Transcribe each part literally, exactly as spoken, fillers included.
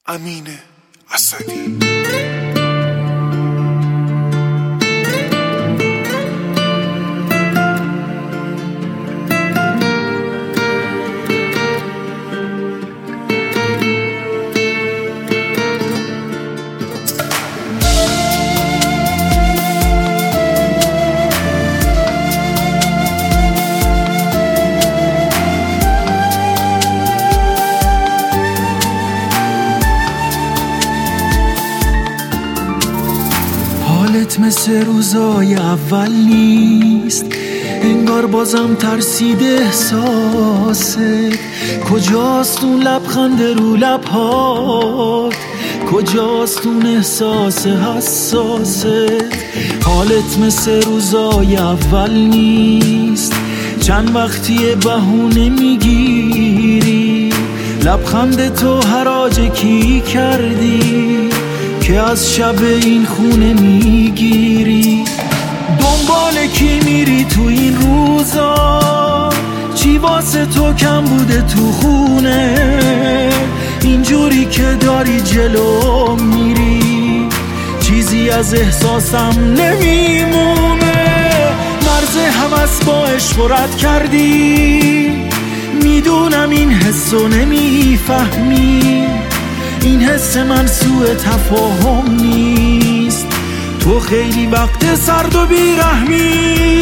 امین اسدی. حالت مثل روزای اول نیست، انگار بازم ترسید احساست. کجاست اون لبخند رو لبهات؟ کجاست اون احساس حساست؟ حالت مثل روزای اول نیست، چند وقتی بهونه میگیری لبخند تو حراج کی کردی که از شب این خونه میگیری؟ دنبال کی میری تو این روزا؟ چی واسه تو کم بوده تو خونه؟ اینجوری که داری جلو میری چیزی از احساسم نمیمونه. مرز هوس با عشق رد کردی، میدونم این حسو نمیفهمی. این حس من سوء تفاهم نیست، تو خیلی وقت سرد و بیرحمی.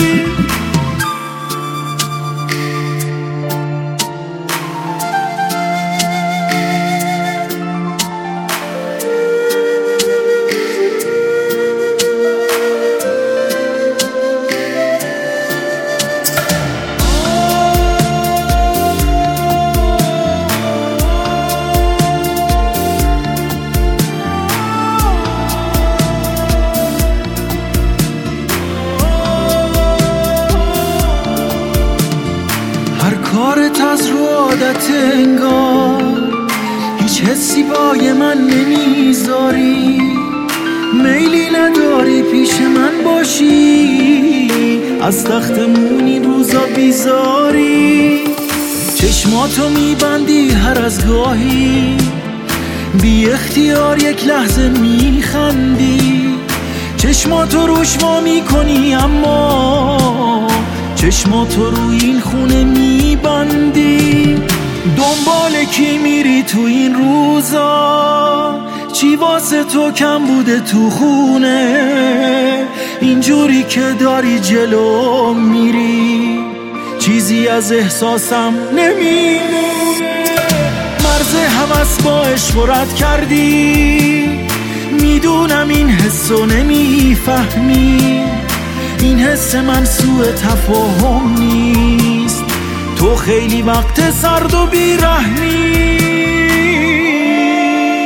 کارت از رو عادت انگار، هیچ حسی بای من نمیذاری. میلی نداری پیش من باشی، از تختمون این روزا بیزاری. چشماتو میبندی هر از گاهی، بی اختیار یک لحظه میخندی. چشماتو روش وا میکنی اما چشماتو رو این خونه میبندی. دنبال کی میری تو این روزا؟ چی واسه تو کم بوده تو خونه؟ اینجوری که داری جلو میری چیزی از احساسم نمیمونه. مرز هوس با عشق رد کردی، میدونم این حسو نمیفهمی. این حس من سوء تفاهم نیست، تو خیلی وقت سرد و بیرحمی.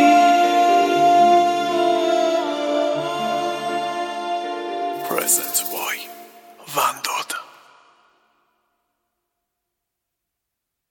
Present.